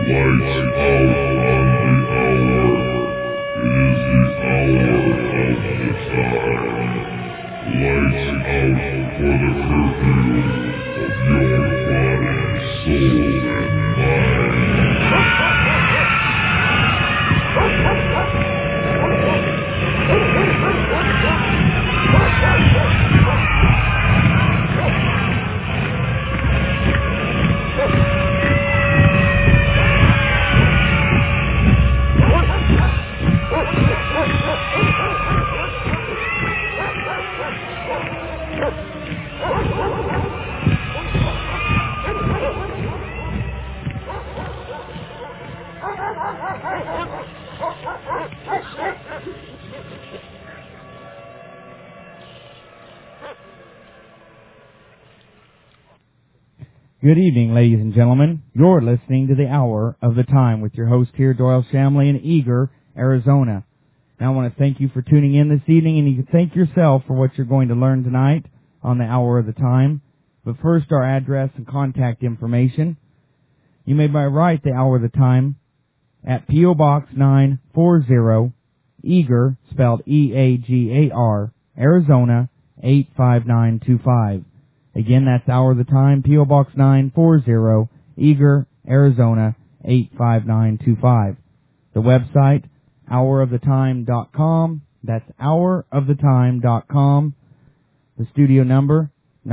Good evening, ladies and gentlemen. You're listening to the Hour of the Time with your host here, Doyle Shamley in Eagar, Arizona. Now I want to thank you for tuning in this evening, and you can thank yourself for what you're going to learn tonight on the Hour of the Time. But first, our address and contact information. You may write the Hour of the Time at P.O. Box 940, Eagar, spelled E-A-G-A-R, Arizona 85925. Again, that's Hour of the Time, P.O. Box 940, Eagar, Arizona 85925. The website, houroftheTime.com. That's houroftheTime.com. The studio number,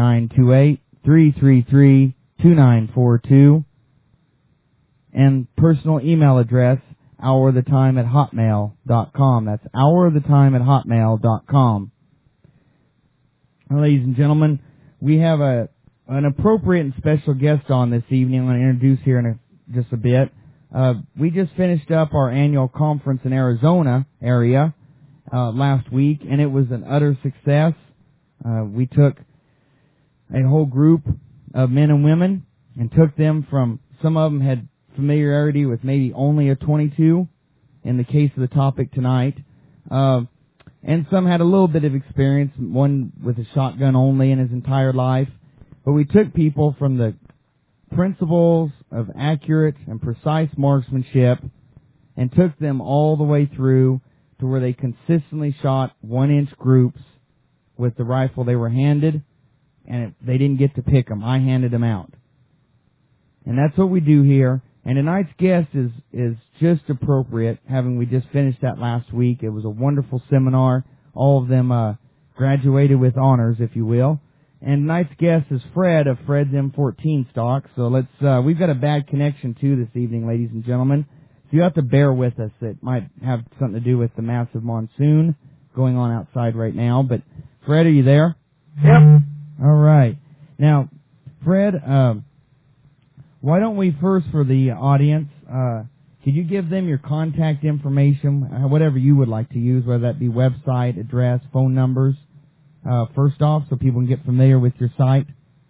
928-333-2942. And personal email address, houroftheTime@hotmail.com. That's houroftheTime@hotmail.com. Ladies and gentlemen, we have an appropriate and special guest on this evening. I'm going to introduce here in just a bit. We just finished up our annual conference in Arizona area last week, and it was an utter success. We took a whole group of men and women and took them from, some of them had familiarity with maybe only a .22 in the case of the topic tonight. And some had a little bit of experience, one with a shotgun only in his entire life. But we took people from the principles of accurate and precise marksmanship and took them all the way through to where they consistently shot 1-inch groups with the rifle they were handed, and they didn't get to pick them. I handed them out. And that's what we do here. And tonight's guest is just appropriate, having we just finished that last week. It was a wonderful seminar. All of them graduated with honors, if you will. And tonight's guest is Fred of Fred's M14 stock. So we've got a bad connection too this evening, ladies and gentlemen. So you have to bear with us. It might have something to do with the massive monsoon going on outside right now. But Fred, are you there? Yep. All right. Now, Fred, why don't we first, for the audience, could you give them your contact information, whatever you would like to use, whether that be website, address, phone numbers, first off, so people can get familiar with your site?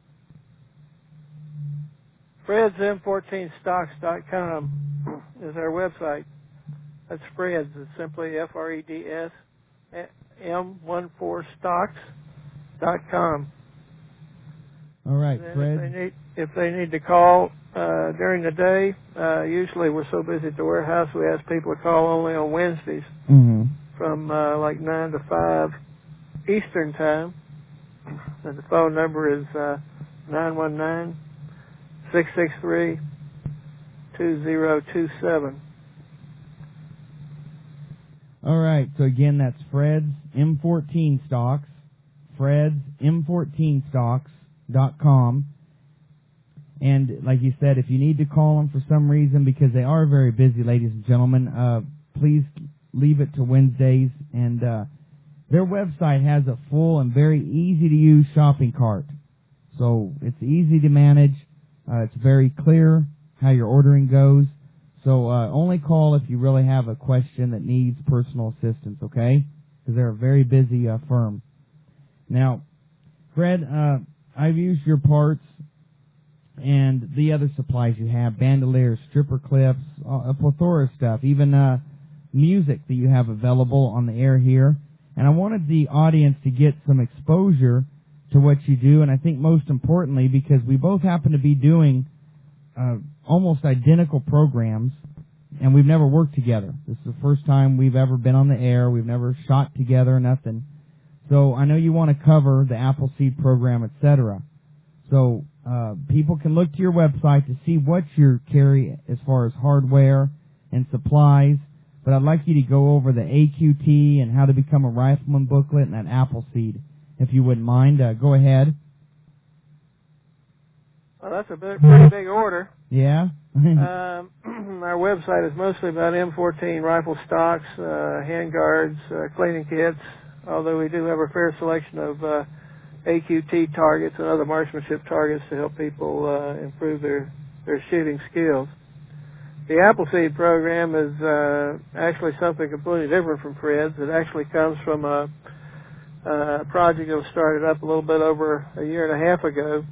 Fred's M14stocks.com is our website. That's Fred's. It's simply Freds M14stocks.com. All right, Fred. If they need to call during the day, usually we're so busy at the warehouse we ask people to call only on Wednesdays from like 9 to 5 Eastern time. And the phone number is 919-663-2027. All right, so again, that's Fred's M14 Stocks, Fred's M14stocks.com. And like you said, if you need to call them for some reason, because they are very busy, ladies and gentlemen, please leave it to Wednesdays. And their website has a full and very easy-to-use shopping cart. So it's easy to manage. It's very clear how your ordering goes. So only call if you really have a question that needs personal assistance, okay? Because they're a very busy firm. Now, Fred, I've used your parts and the other supplies you have, bandoliers, stripper clips, a plethora of stuff, even music that you have available on the air here. And I wanted the audience to get some exposure to what you do, and I think most importantly, because we both happen to be doing almost identical programs, and we've never worked together. This is the first time we've ever been on the air. We've never shot together, nothing. So I know you want to cover the Appleseed program, etc. So people can look to your website to see what you carry as far as hardware and supplies. But I'd like you to go over the AQT and how to become a rifleman booklet and that Appleseed, if you wouldn't mind. Go ahead. Well, that's a pretty big order. Yeah. Our website is mostly about M14 rifle stocks, handguards, cleaning kits, although we do have a fair selection of AQT targets and other marksmanship targets to help people improve their shooting skills. The Appleseed program is actually something completely different from Fred's. It actually comes from a project that was started up a little bit over a year and a half ago.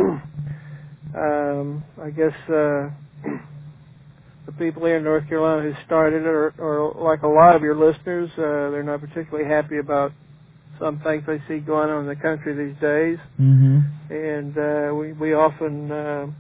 I guess the people here in North Carolina who started it are like a lot of your listeners. They're not particularly happy about some things they see going on in the country these days. Mm-hmm. And we often,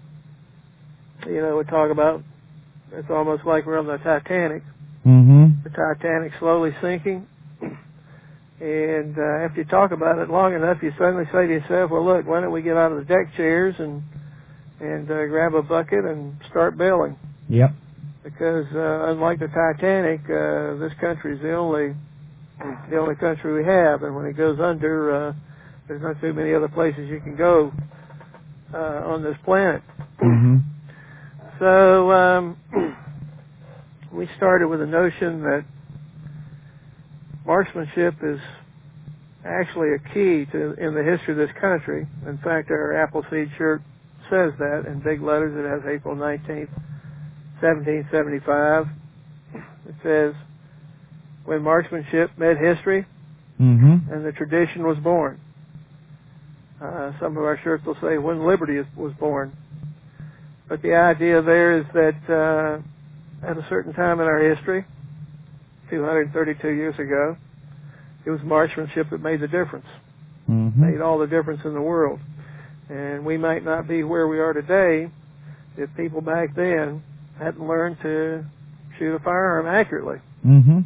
we talk about, it's almost like we're on the Titanic. Mm-hmm. The Titanic slowly sinking. And after you talk about it long enough, you suddenly say to yourself, well, look, why don't we get out of the deck chairs and grab a bucket and start bailing? Yep. Because unlike the Titanic, this country is the only country we have, and when it goes under, there's not too many other places you can go on this planet. Mm-hmm. So we started with the notion that marksmanship is actually a key in the history of this country. In fact, our Appleseed shirt says that in big letters. It has April 19th, 1775. It says, when marksmanship made history, mm-hmm. and the tradition was born. Some of our shirts will say, when liberty was born. But the idea there is that at a certain time in our history, 232 years ago, it was marksmanship that made the difference. Mm-hmm. Made all the difference in the world. And we might not be where we are today if people back then hadn't learned to shoot a firearm accurately. Mm-hmm.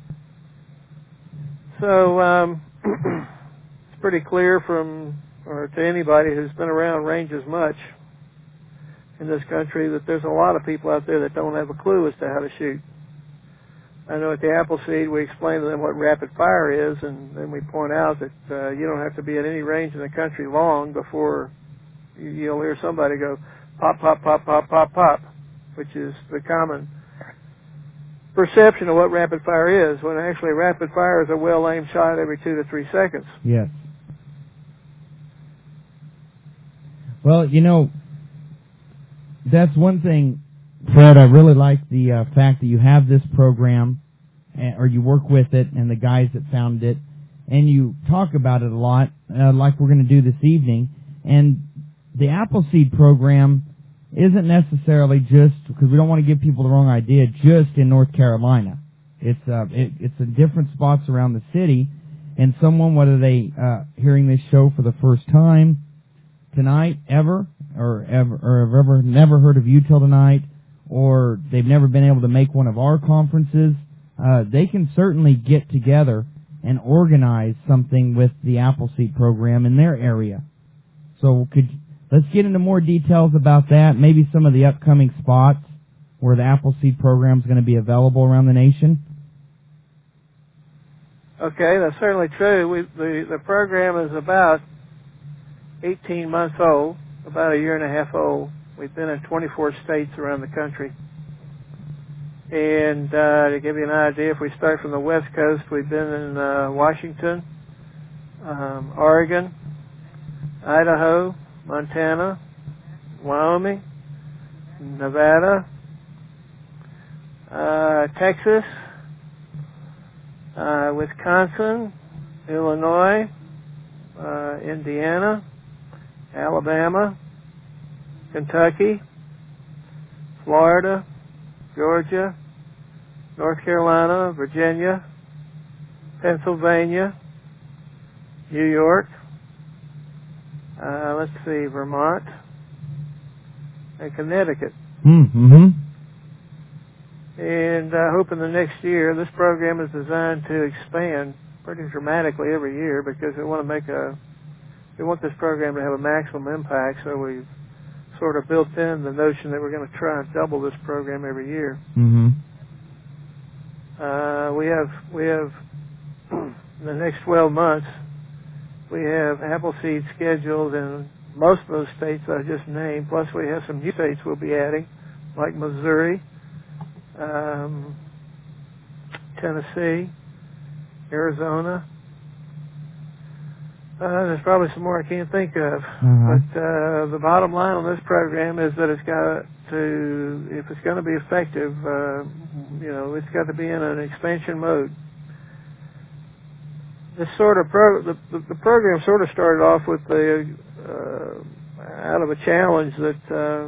So it's pretty clear to anybody who's been around ranges much in this country that there's a lot of people out there that don't have a clue as to how to shoot. I know at the Appleseed we explain to them what rapid fire is, and then we point out that you don't have to be at any range in the country long before you'll hear somebody go pop, pop, pop, pop, pop, pop, which is the common perception of what rapid fire is, when actually rapid fire is a well-aimed shot every 2 to 3 seconds. Yes. Well, that's one thing, Fred. I really like the fact that you have this program, or you work with it, and the guys that founded it, and you talk about it a lot, like we're going to do this evening. And the Appleseed program isn't necessarily just, because we don't want to give people the wrong idea, just in North Carolina. It's in different spots around the city, and someone, whether they hearing this show for the first time tonight, or have ever never heard of you till tonight, or they've never been able to make one of our conferences, they can certainly get together and organize something with the Appleseed program in their area. So let's get into more details about that, maybe some of the upcoming spots where the Appleseed program is going to be available around the nation. Okay, that's certainly true. The program is about 18 months old, about a year and a half old. We've been in 24 states around the country. And to give you an idea, if we start from the West Coast, we've been in Washington, Oregon, Idaho, Montana, Wyoming, Nevada, Texas, Wisconsin, Illinois, Indiana, Alabama, Kentucky, Florida, Georgia, North Carolina, Virginia, Pennsylvania, New York, Vermont, and Connecticut. Mm-hmm. And I hope in the next year, this program is designed to expand pretty dramatically every year because we want this program to have a maximum impact, so we've sort of built in the notion that we're going to try and double this program every year. Mm-hmm. We have in the next 12 months, we have Appleseed scheduled in most of those states I just named, plus we have some new states we'll be adding, like Missouri, Tennessee, Arizona. There's probably some more I can't think of. But the bottom line on this program is that if it's going to be effective, it's got to be in an expansion mode. This sort of the program sort of started off with out of a challenge that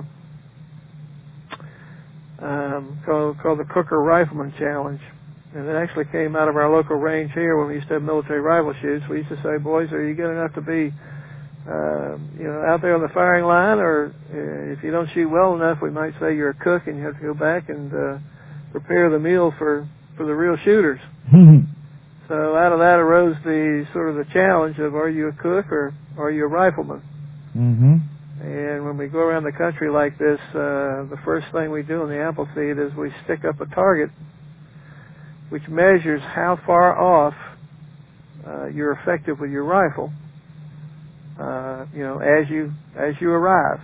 called the Cooker Rifleman Challenge. And it actually came out of our local range here when we used to have military rifle shoots. We used to say, boys, are you good enough to be, out there on the firing line? Or if you don't shoot well enough, we might say you're a cook and you have to go back and prepare the meal for the real shooters. So out of that arose the sort of the challenge of, are you a cook or are you a rifleman? Mm-hmm. And when we go around the country like this, the first thing we do in the Appleseed is we stick up a target which measures how far off you're effective with your rifle, as you arrive.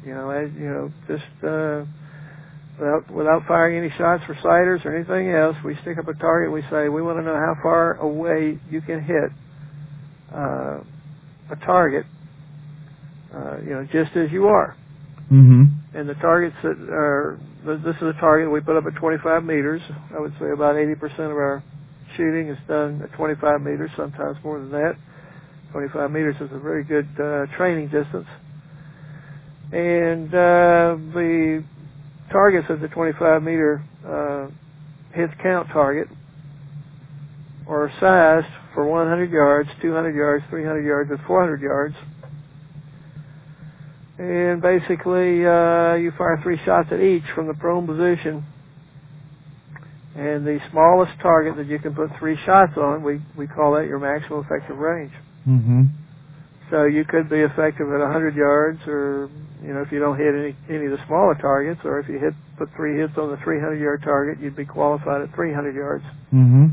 Without firing any shots for sighters or anything else, we stick up a target. We say we want to know how far away you can hit a target, just as you are. Mm-hmm. And the targets that are, this is a target we put up at 25 meters. I would say about 80% of our shooting is done at 25 meters, sometimes more than that. 25 meters is a very good training distance. And the targets at the 25-meter hit count target are sized for 100 yards, 200 yards, 300 yards, and 400 yards. And basically, you fire 3 shots at each from the prone position. And the smallest target that you can put 3 shots on, we call that your maximum effective range. Mm-hmm. So you could be effective at 100 yards, or if you don't hit any of the smaller targets, or if you put 3 hits on the 300-yard target, you'd be qualified at 300 yards. Mm-hmm.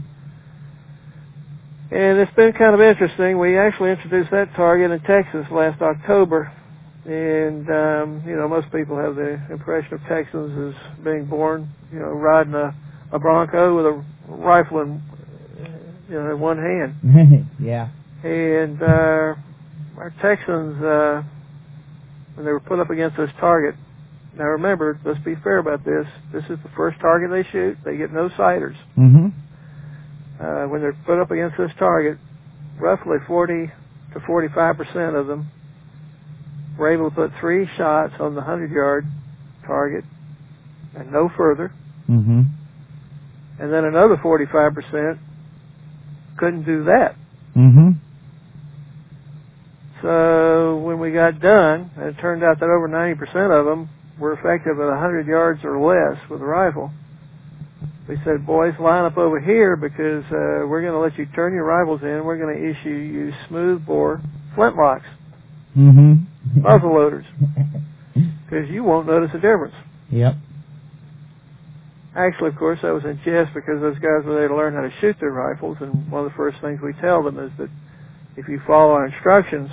And it's been kind of interesting. We actually introduced that target in Texas last October. And, most people have the impression of Texans as being born, riding a Bronco with a rifle in one hand. Yeah. And our Texans, when they were put up against this target, now remember, let's be fair about this. This is the first target they shoot. They get no sighters. Mm-hmm. When they're put up against this target, roughly 40 to 45% of them were able to put 3 shots on the 100-yard target and no further. Mm-hmm. And then another 45% couldn't do that. Mm-hmm. So when we got done, and it turned out that over 90% of them were effective at 100 yards or less with a rifle, we said, boys, line up over here because we're going to let you turn your rifles in. We're going to issue you smooth-bore flintlocks. Mm-hmm. Muzzle loaders, because you won't notice a difference. Yep. Actually, of course, that was in jest because those guys were there to learn how to shoot their rifles, and one of the first things we tell them is that if you follow our instructions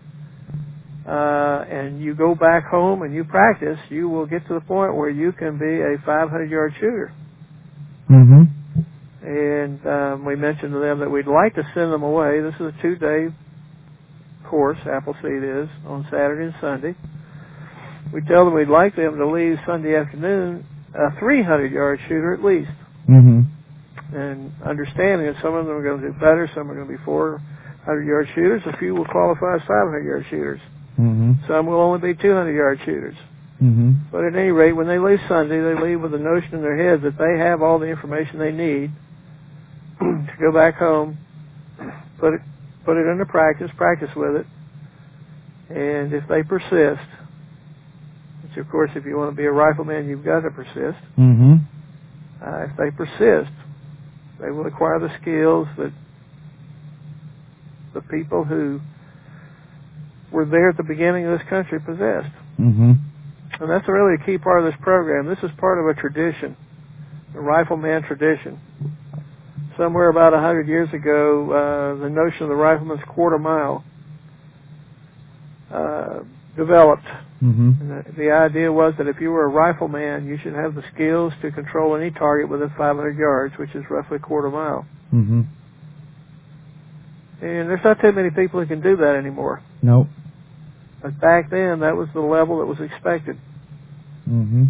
and you go back home and you practice, you will get to the point where you can be a 500-yard shooter. Mm-hmm. And we mentioned to them that we'd like to send them away. This is a 2-day course, Appleseed is, on Saturday and Sunday. We tell them we'd like them to leave Sunday afternoon a 300-yard shooter at least. Mm-hmm. And understanding that some of them are going to do better, some are going to be 400-yard shooters, a few will qualify as 500-yard shooters. Mm-hmm. Some will only be 200-yard shooters. Mm-hmm. But at any rate, when they leave Sunday, they leave with the notion in their head that they have all the information they need to go back home, put it into practice with it, and if they persist, which, of course, if you want to be a rifleman, you've got to persist. Mm-hmm. If they persist, they will acquire the skills that the people who were there at the beginning of this country possessed. Mm-hmm. And that's really a key part of this program. This is part of a tradition, a rifleman tradition. Somewhere about 100 years ago, the notion of the rifleman's quarter mile developed. Mm-hmm. And the idea was that if you were a rifleman, you should have the skills to control any target within 500 yards, which is roughly a quarter mile. Mm-hmm. And there's not too many people who can do that anymore. Nope. But back then, that was the level that was expected. Mm-hmm.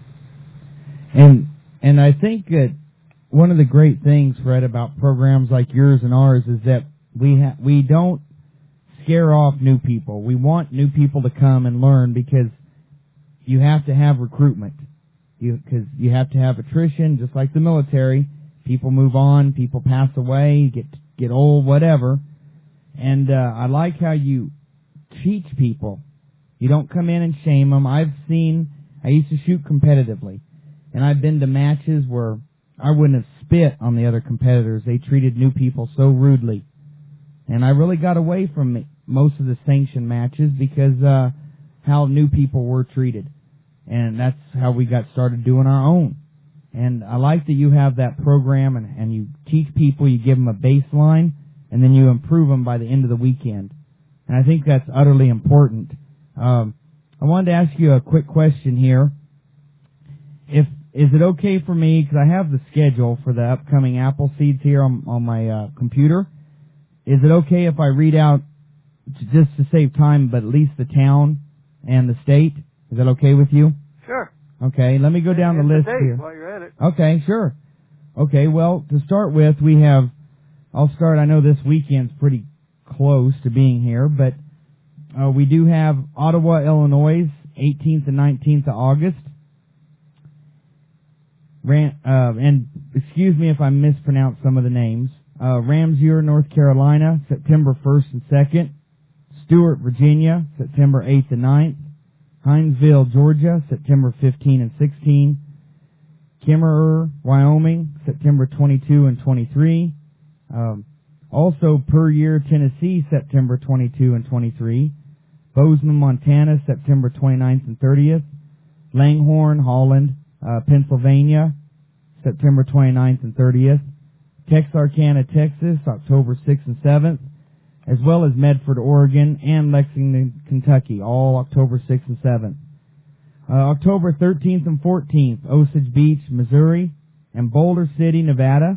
And I think that one of the great things, Fred, about programs like yours and ours is that we don't scare off new people. We want new people to come and learn because you have to have recruitment. Because you have to have attrition, just like the military. People move on, people pass away, get old, whatever. And I like how you teach people. You don't come in and shame them. I used to shoot competitively, and I've been to matches where I wouldn't have spit on the other competitors. They treated new people so rudely. And I really got away from most of the sanctioned matches because how new people were treated. And that's how we got started doing our own. And I like that you have that program and you teach people, you give them a baseline, and then you improve them by the end of the weekend. And I think that's utterly important. I wanted to ask you a quick question here. Is it okay for me, because I have the schedule for the upcoming Appleseeds here on my computer, is it okay if I read out, just to save time, but at least the town and the state? Is that okay with you? Sure. Okay, let me go down the list here. While you're at it. Okay, sure. Okay, well, to start with, I know this weekend's pretty close to being here, but we do have Ottawa, Illinois, 18th and 19th of August. And excuse me if I mispronounce some of the names. Ramseur, North Carolina, September 1st and 2nd. Stewart, Virginia, September 8th and 9th. Hinesville, Georgia, September 15 and 16. Kimmerer, Wyoming, September 22 and 23. Also, Puryear, Tennessee, September 22 and 23. Bozeman, Montana, September 29th and 30th. Langhorne, Holland, Pennsylvania, September 29th and 30th. Texarkana, Texas, October 6th and 7th. As well as Medford, Oregon, and Lexington, Kentucky, all October 6th and 7th. October 13th and 14th, Osage Beach, Missouri, and Boulder City, Nevada.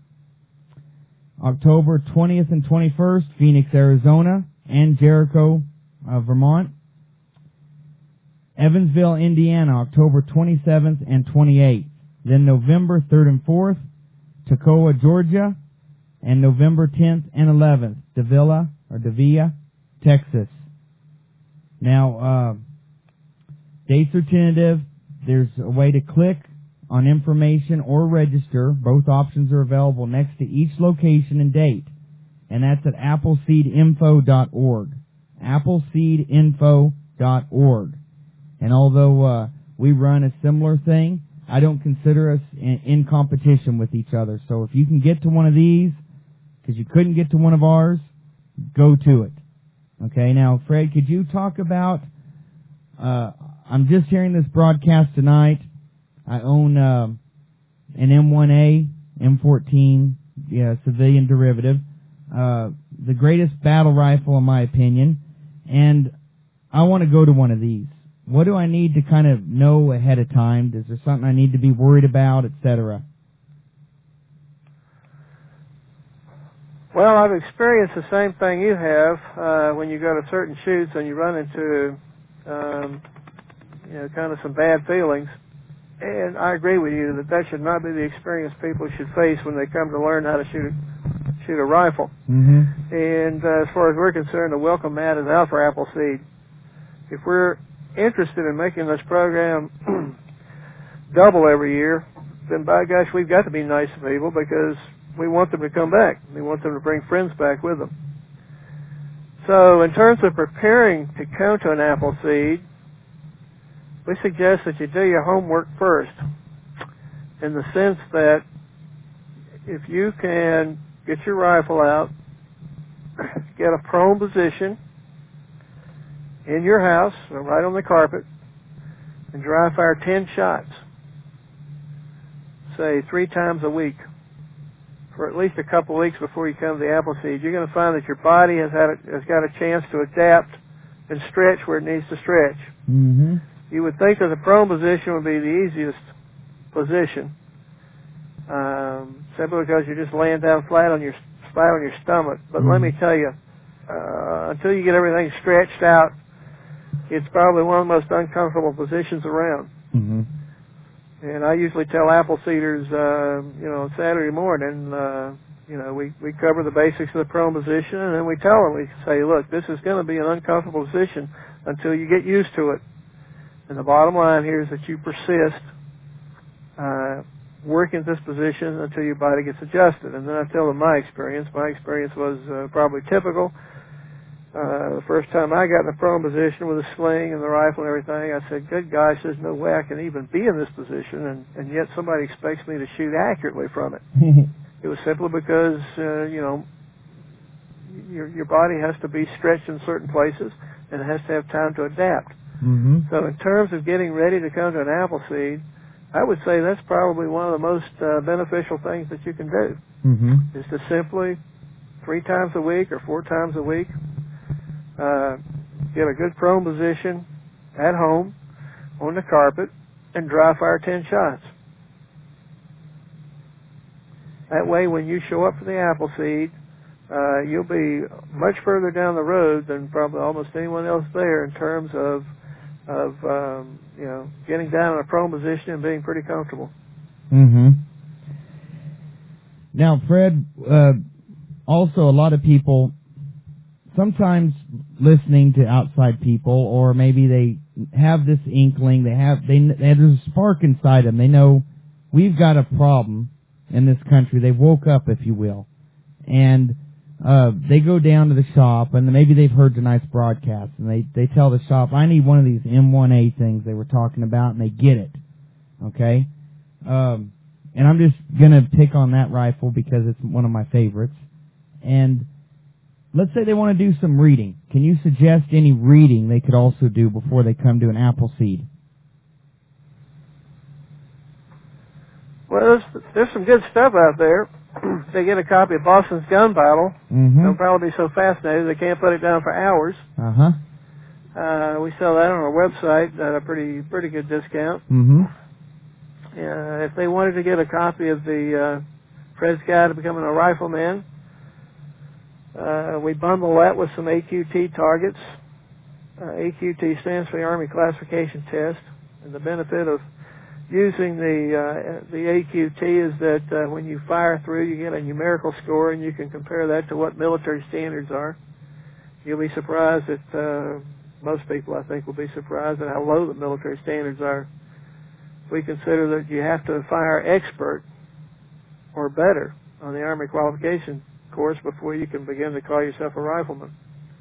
October 20th and 21st, Phoenix, Arizona, and Jericho, Vermont. Evansville, Indiana, October 27th and 28th. Then November 3rd and 4th, Toccoa, Georgia, and November 10th and 11th, Davia, Texas. Now, dates are tentative. There's a way to click on information or register. Both options are available next to each location and date. And that's at appleseedinfo.org. appleseedinfo.org. And although we run a similar thing, I don't consider us in competition with each other. So if you can get to one of these, because you couldn't get to one of ours, go to it. Okay, now, Fred, could you talk about, I'm just hearing this broadcast tonight. I own an M1A, M14, civilian derivative, the greatest battle rifle in my opinion, and I want to go to one of these. What do I need to kind of know ahead of time? Is there something I need to be worried about, etc.? Well, I've experienced the same thing you have when you go to certain shoots and you run into, kind of some bad feelings. And I agree with you that should not be the experience people should face when they come to learn how to shoot a rifle. Mm-hmm. And as far as we're concerned, the welcome mat is out for Appleseed. If we're interested in making this program double every year, then by gosh, we've got to be nice to people because we want them to come back. We want them to bring friends back with them. So in terms of preparing to come to an Appleseed, we suggest that you do your homework first, in the sense that if you can get your rifle out, get a prone position in your house, or right on the carpet, and dry fire 10 shots, say 3 times a week, for at least a couple of weeks before you come to the Appleseed, you're going to find that your body has got a chance to adapt and stretch where it needs to stretch. Mm-hmm. You would think that the prone position would be the easiest position, simply because you're just laying down flat on your stomach. But let me tell you, until you get everything stretched out, it's probably one of the most uncomfortable positions around. Mm-hmm. And I usually tell Appleseeders, on Saturday morning, we cover the basics of the prone position, and then we tell them, we say, look, this is going to be an uncomfortable position until you get used to it. And the bottom line here is that you persist working this position until your body gets adjusted. And then I tell them my experience. My experience was probably typical. The first time I got in the prone position with a sling and the rifle and everything, I said, good gosh, there's no way I can even be in this position, and yet somebody expects me to shoot accurately from it. It was simply because, your body has to be stretched in certain places, and it has to have time to adapt. Mm-hmm. So in terms of getting ready to come to an Appleseed, I would say that's probably one of the most beneficial things that you can do, is to simply 3 times a week or 4 times a week, get a good prone position at home on the carpet and dry fire 10 shots. That way, when you show up for the Appleseed, you'll be much further down the road than probably almost anyone else there in terms of getting down in a prone position and being pretty comfortable. Mm-hmm. Now, Fred, also a lot of people sometimes listening to outside people, or maybe they have this inkling, there's a spark inside them. They know we've got a problem in this country. They woke up, if you will, and they go down to the shop, and maybe they've heard tonight's broadcast, and they tell the shop, I need one of these M1A things they were talking about, and they get it. Okay? And I'm just going to pick on that rifle because it's one of my favorites. And let's say they want to do some reading. Can you suggest any reading they could also do before they come to an Appleseed? Well, there's some good stuff out there. They get a copy of Boston's Gun Battle. Mm-hmm. They'll probably be so fascinated they can't put it down for hours. Uh-huh. We sell that on our website at a pretty good discount. Mm-hmm. If they wanted to get a copy of the Fred's Guide to Becoming a Rifleman, we bundle that with some AQT targets. AQT stands for the Army Classification Test, and the benefit of using the AQT is that when you fire through, you get a numerical score, and you can compare that to what military standards are. You'll be surprised that most people, I think, will be surprised at how low the military standards are. We consider that you have to fire expert or better on the Army qualification course before you can begin to call yourself a rifleman.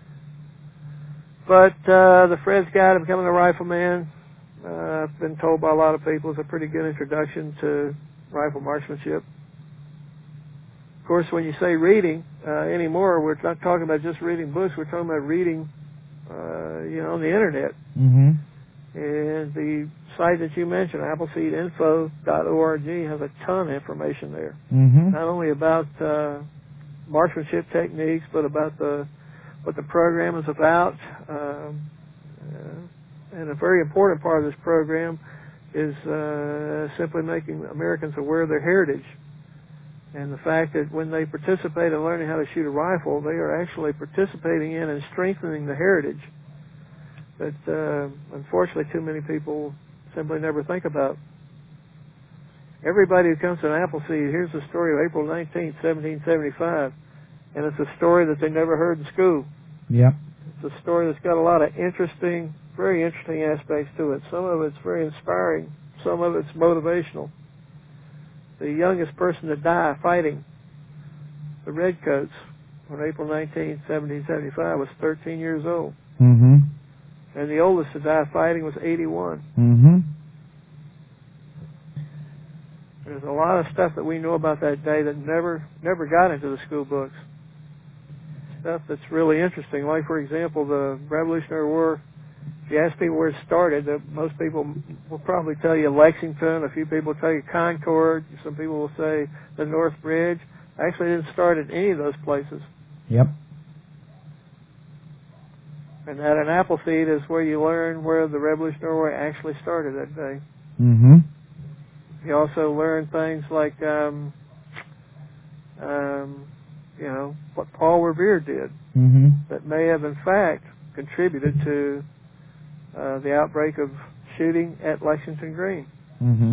But the Fred's Guide to Becoming a Rifleman, I've been told by a lot of people, is a pretty good introduction to rifle marksmanship. Of course, when you say reading anymore, we're not talking about just reading books. We're talking about reading, on the internet. Mm-hmm. And the site that you mentioned, appleseedinfo.org, has a ton of information there. Mm-hmm. Not only about marksmanship techniques, but about what the program is about. And a very important part of this program is simply making Americans aware of their heritage. And the fact that when they participate in learning how to shoot a rifle, they are actually participating in and strengthening the heritage that unfortunately too many people simply never think about. Everybody who comes to an Appleseed hears the story of April 19th, 1775, and it's a story that they never heard in school. Yep. It's a story that's got a lot of very interesting aspects to it. Some of it's very inspiring. Some of it's motivational. The youngest person to die fighting the Redcoats on April 19th, 1775 was 13 years old. Mm-hmm. and the oldest to die fighting was 81. Mm-hmm. There's a lot of stuff that we know about that day that never got into the school books. Stuff that's really interesting, like, for example, the Revolutionary War. If you ask people where it started, most people will probably tell you Lexington. A few people will tell you Concord. Some people will say the North Bridge. Actually, it didn't start at any of those places. Yep. And at an Appleseed is where you learn where the Revolutionary War actually started that day. Mm-hmm. You also learn things like, what Paul Revere did Mm-hmm. that may have, in fact, contributed to the outbreak of shooting at Lexington Green. Mm-hmm.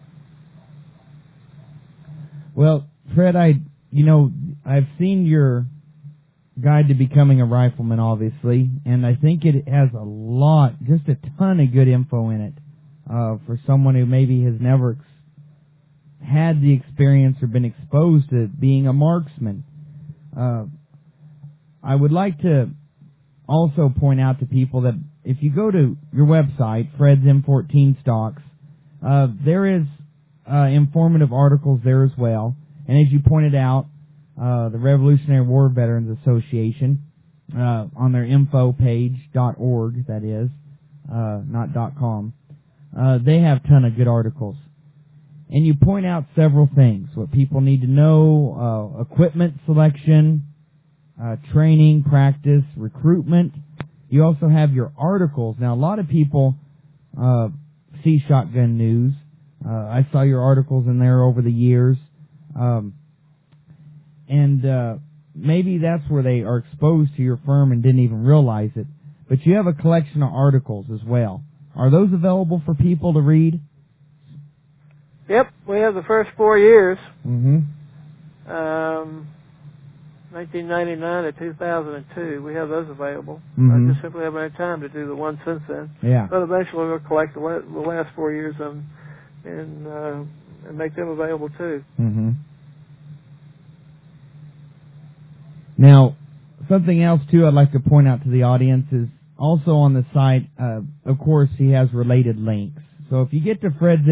Well, Fred, I've seen your Guide to Becoming a Rifleman, obviously, and I think it has just a ton of good info in it for someone who maybe has never had the experience or been exposed to being a marksman. I would like to also point out to people that if you go to your website, Fred's M14 Stocks, there is informative articles there as well. And as you pointed out, the Revolutionary War Veterans Association, on their info page, .org, that is, not .com, they have a ton of good articles. And you point out several things, what people need to know, equipment selection, training, practice, recruitment. You also have your articles. Now, a lot of people see Shotgun News. I saw your articles in there over the years. Maybe that's where they are exposed to your firm and didn't even realize it. But you have a collection of articles as well. Are those available for people to read? Yep, we have the first 4 years. Mm-hmm. 1999 to 2002. We have those available. Mm-hmm. I just simply haven't had time to do the one since then. Yeah. But eventually we'll collect the last 4 years and make them available too. Mm-hmm. Now, something else too I'd like to point out to the audience is also on the site, of course, he has related links. So if you get to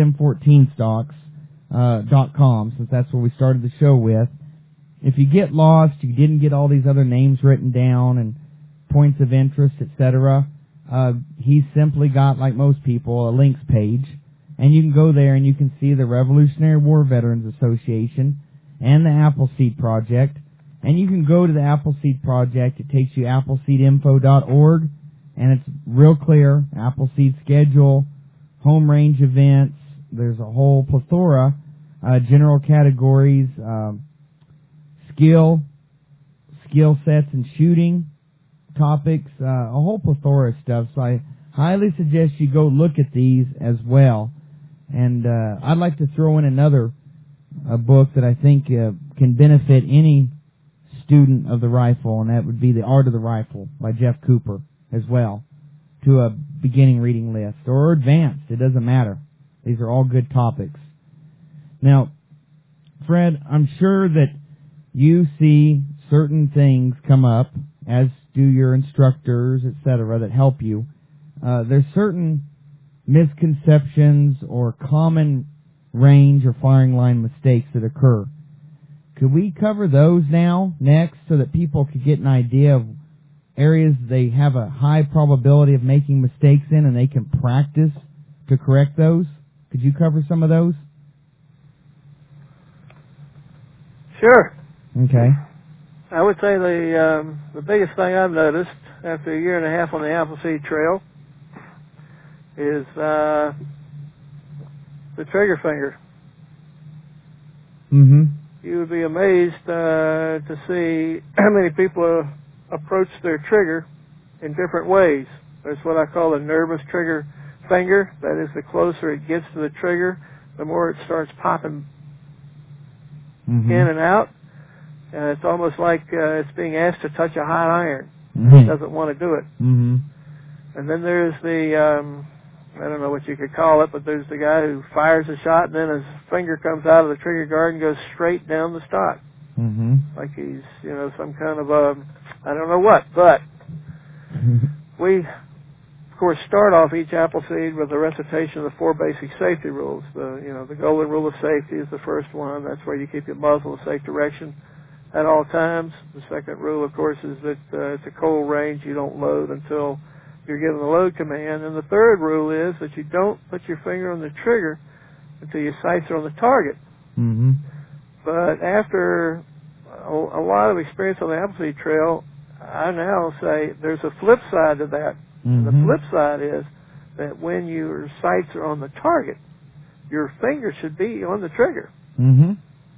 fredsm14stocks.com, since that's where we started the show with, if you get lost, you didn't get all these other names written down and points of interest, etc., he's simply got, like most people, a links page, and you can go there and you can see the Revolutionary War Veterans Association and the Appleseed Project, and you can go to the Appleseed Project. It takes you appleseedinfo.org, and it's real clear, Appleseed schedule, home range events, there's a whole plethora, general categories, skill sets and shooting topics, a whole plethora of stuff. So I highly suggest you go look at these as well. And I'd like to throw in another book that I think can benefit any student of the rifle, and that would be The Art of the Rifle by Jeff Cooper as well, to a beginning reading list, or advanced, it doesn't matter. These are all good topics. Now, Fred, I'm sure that you see certain things come up, as do your instructors, etc., that help you. There's certain misconceptions or common range or firing line mistakes that occur. Could we cover those now, next, so that people could get an idea of areas they have a high probability of making mistakes in and they can practice to correct those? Could you cover some of those? Sure. Okay. I would say the biggest thing I've noticed after a year and a half on the Appleseed Trail is the trigger finger. Mm-hmm. You would be amazed to see how many people approach their trigger in different ways. There's what I call a nervous trigger finger. That is, the closer it gets to the trigger, the more it starts popping Mm-hmm. in and out. And it's almost like it's being asked to touch a hot iron. Mm-hmm. It doesn't want to do it. Mm-hmm. And then there's the, I don't know what you could call it, but there's the guy who fires a shot and then his finger comes out of the trigger guard and goes straight down the stock. Mm-hmm. Like he's, some kind of I don't know what, but we course, start off each Appleseed with a recitation of the 4 basic safety rules. The golden rule of safety is the first one. That's where you keep your muzzle in safe direction at all times. The second rule, of course, is that it's a cold range. You don't load until you're given the load command. And the third rule is that you don't put your finger on the trigger until your sights are on the target. Mm-hmm. But after a lot of experience on the Appleseed Trail, I now say there's a flip side to that. Mm-hmm. And the flip side is that when your sights are on the target, your finger should be on the trigger. Mm-hmm.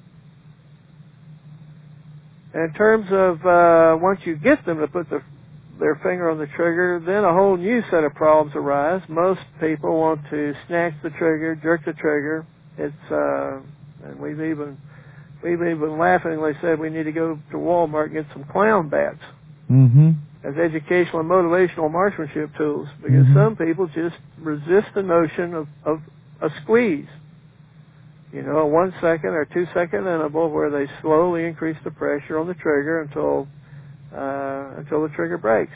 And in terms of once you get them to put their finger on the trigger, then a whole new set of problems arise. Most people want to snatch the trigger, jerk the trigger. And we've even laughingly said we need to go to Walmart and get some clown bats. Mm-hmm. As educational and motivational marksmanship tools, because Mm-hmm. some people just resist the notion of a squeeze. A 1 second or 2 second interval where they slowly increase the pressure on the trigger until the trigger breaks.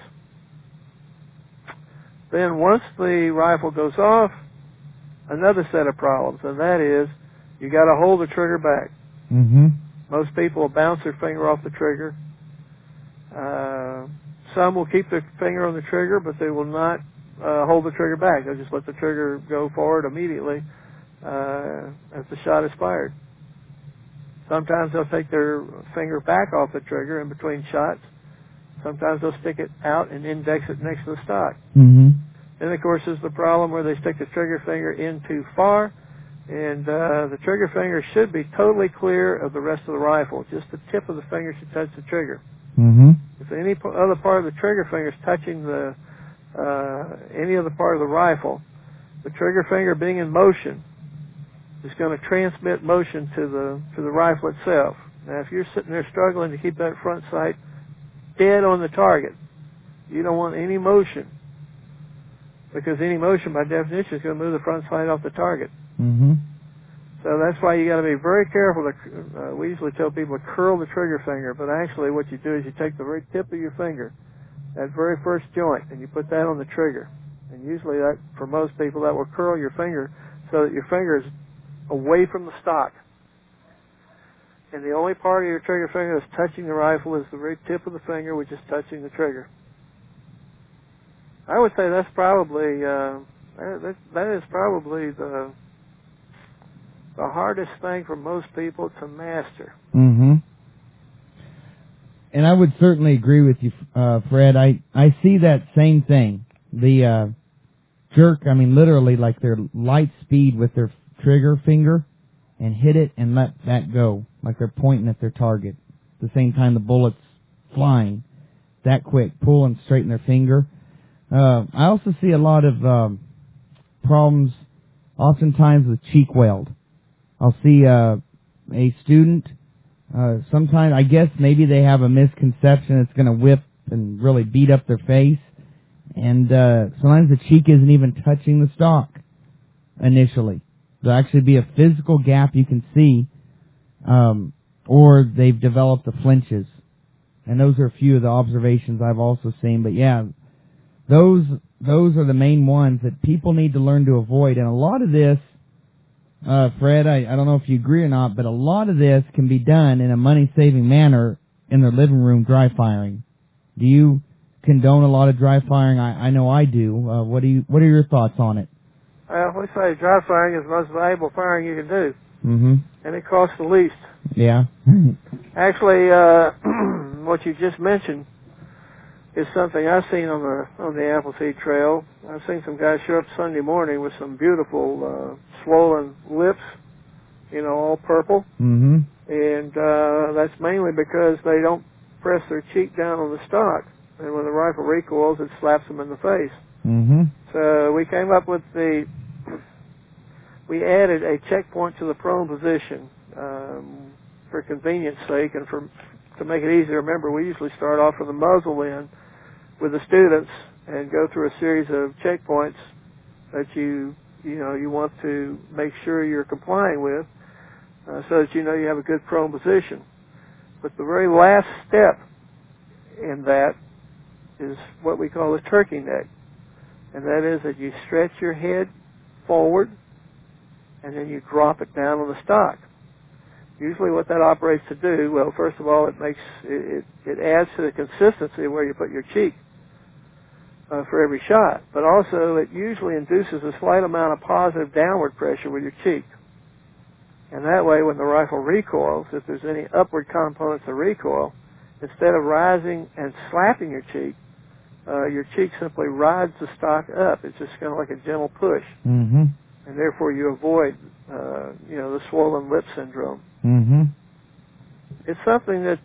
Then once the rifle goes off, another set of problems, and that is you got to hold the trigger back. Mm-hmm. Most people will bounce their finger off the trigger. Some will keep their finger on the trigger, but they will not hold the trigger back. They'll just let the trigger go forward immediately as the shot is fired. Sometimes they'll take their finger back off the trigger in between shots. Sometimes they'll stick it out and index it next to the stock. Mm-hmm. Then, of course, there's the problem where they stick the trigger finger in too far, and the trigger finger should be totally clear of the rest of the rifle. Just the tip of the finger should touch the trigger. Mm-hmm. If any other part of the trigger finger is touching any other part of the rifle, the trigger finger being in motion is going to transmit motion to the rifle itself. Now, if you're sitting there struggling to keep that front sight dead on the target, you don't want any motion, because any motion, by definition, is going to move the front sight off the target. Mm-hmm. So that's why you got to be very careful. We usually tell people to curl the trigger finger, but actually what you do is you take the very tip of your finger, that very first joint, and you put that on the trigger. And usually that, for most people, that will curl your finger so that your finger is away from the stock. And the only part of your trigger finger that's touching the rifle is the very tip of the finger, which is touching the trigger. I would say that's probably that is probably the hardest thing for most people to master. Mm-hmm. And I would certainly agree with you, Fred. I see that same thing. The jerk, I mean, literally, like their light speed with their trigger finger, and hit it and let that go, like they're pointing at their target. At the same time the bullet's flying, that quick, pull and straighten their finger. I also see a lot of problems, oftentimes with cheek weld. I'll see a student, sometimes, I guess maybe they have a misconception it's going to whip and really beat up their face, and sometimes the cheek isn't even touching the stock initially. There'll actually be a physical gap you can see, or they've developed the flinches. And those are a few of the observations I've also seen. But yeah, those are the main ones that people need to learn to avoid. And a lot of this, Fred, I don't know if you agree or not, but a lot of this can be done in a money-saving manner in their living room dry firing. Do you condone a lot of dry firing? I know I do. What are your thoughts on it? We say dry firing is the most valuable firing you can do. Mm-hmm. And it costs the least. Yeah. Actually, what you just mentioned is something I've seen on the Appleseed Trail. I've seen some guys show up Sunday morning with some beautiful swollen lips, all purple. Mm-hmm. And that's mainly because they don't press their cheek down on the stock. And when the rifle recoils, it slaps them in the face. Mm-hmm. So we came up with we added a checkpoint to the prone position for convenience sake, and to make it easy to remember. We usually start off from the muzzle end with the students and go through a series of checkpoints that you want to make sure you're complying with, so that you have a good prone position. But the very last step in that is what we call a turkey neck. and that is that you stretch your head forward and then you drop it down on the stock. Usually what that operates to do, well, first of all, it adds to the consistency of where you put your cheek for every shot, but also it usually induces a slight amount of positive downward pressure with your cheek. And that way, when the rifle recoils, if there's any upward components of recoil, instead of rising and slapping your cheek simply rides the stock up. It's just kind of like a gentle push. Mm-hmm. And therefore you avoid, the swollen lip syndrome. Mm-hmm. It's something that,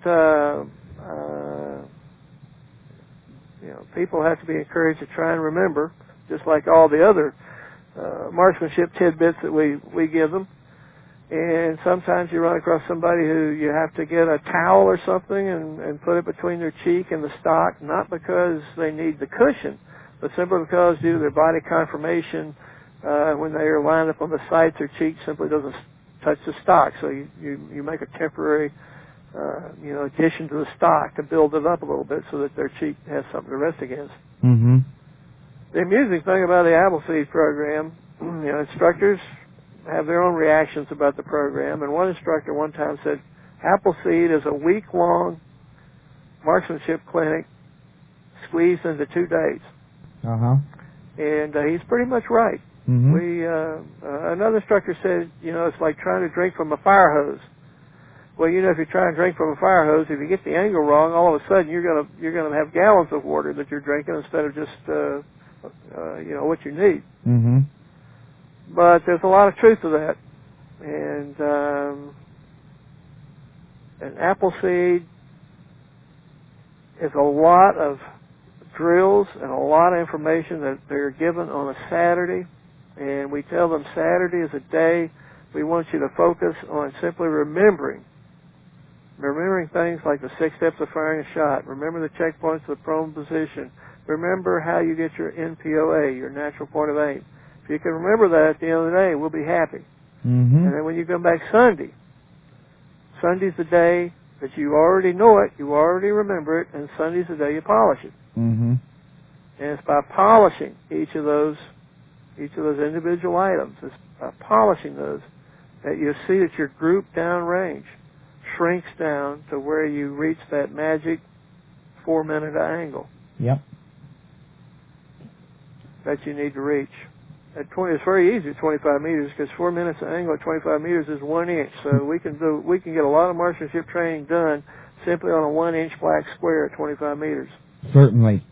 people have to be encouraged to try and remember, just like all the other marksmanship tidbits that we give them. And sometimes you run across somebody who you have to get a towel or something and put it between their cheek and the stock, not because they need the cushion, but simply because due to their body conformation, when they are lined up on the sides, their cheek simply doesn't touch the stock. So you make a temporary, addition to the stock to build it up a little bit so that their cheek has something to rest against. Mm-hmm. The amusing thing about the Appleseed program, instructors have their own reactions about the program, and one instructor one time said, Appleseed is a week-long marksmanship clinic squeezed into 2 days. Uh-huh. And he's pretty much right. Mm-hmm. Another instructor said, it's like trying to drink from a fire hose. Well, if you're trying to drink from a fire hose, if you get the angle wrong, all of a sudden you're gonna have gallons of water that you're drinking instead of just what you need. Mm-hmm. But there's a lot of truth to that, and Appleseed is a lot of drills and a lot of information that they're given on a Saturday, and we tell them Saturday is a day we want you to focus on simply remembering things like the 6 steps of firing a shot, remember the checkpoints of the prone position, remember how you get your NPOA, your natural point of aim. If you can remember that at the end of the day, we'll be happy. Mm-hmm. And then when you come back Sunday's the day that you already know it, you already remember it, and Sunday's the day you polish it. Mm-hmm. And it's by polishing each of those individual items, it's by polishing those, that you see that your group downrange shrinks down to where you reach that magic 4-minute angle. Yep. That you need to reach. It's very easy at 25 meters because 4 minutes of angle at 25 meters is 1 inch. So we can get a lot of marksmanship training done simply on a 1 inch black square at 25 meters. Certainly.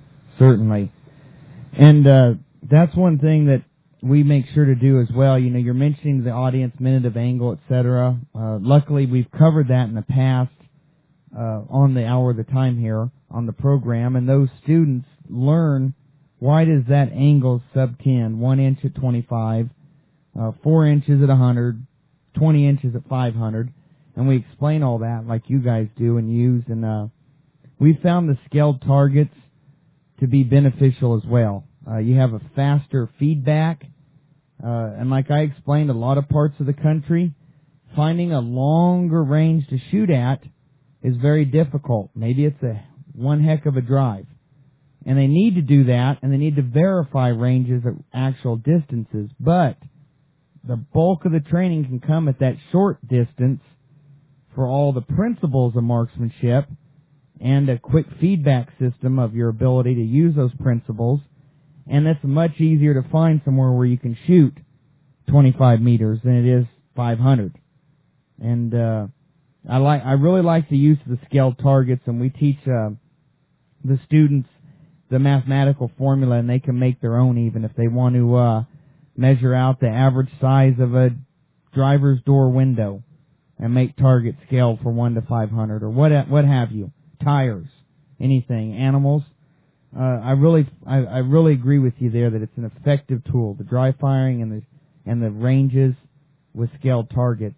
And that's one thing that we make sure to do as well. You're mentioning the audience minute of angle, etc. Luckily, we've covered that in the past on the hour of the time here on the program, and those students learn why does that angle sub 10, 1 inch at 25, 4 inches at 100, 20 inches at 500, and we explain all that like you guys do and use, and we found the scaled targets to be beneficial as well. You have a faster feedback, and like I explained, a lot of parts of the country, finding a longer range to shoot at is very difficult. Maybe it's one heck of a drive. And they need to do that, and they need to verify ranges at actual distances. But the bulk of the training can come at that short distance for all the principles of marksmanship and a quick feedback system of your ability to use those principles. And that's much easier to find somewhere where you can shoot 25 meters than it is 500. And I really like the use of the scaled targets, and we teach the students the mathematical formula, and they can make their own even if they want to measure out the average size of a driver's door window and make targets scaled for 1 to 500 or what have you. Tires, anything, animals. I really agree with you there that it's an effective tool. The dry firing and the ranges with scaled targets.